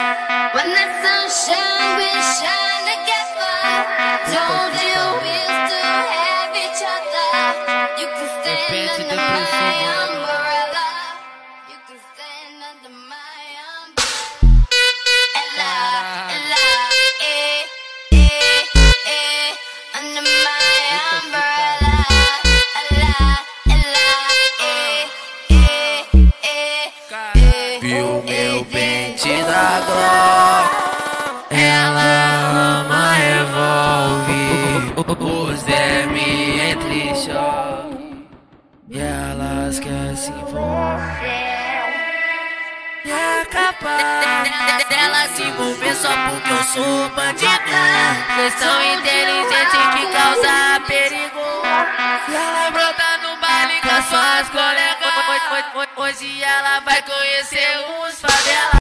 When the sunshine, we shine together. Told you we'll still have each other. You can stand under my umbrella. You can stand under my umbrella. Ella, under my umbrella. Viu meu pente da Glock? Ela ama revólver. Os DM entre choque e elas querem se envolver. E é capaz dela se envolver só porque eu sou bandido. Vocês são inteligentes que causa perigo. E ela brota no baile com as suas colegas. Hoje ela vai conhecer os favelas.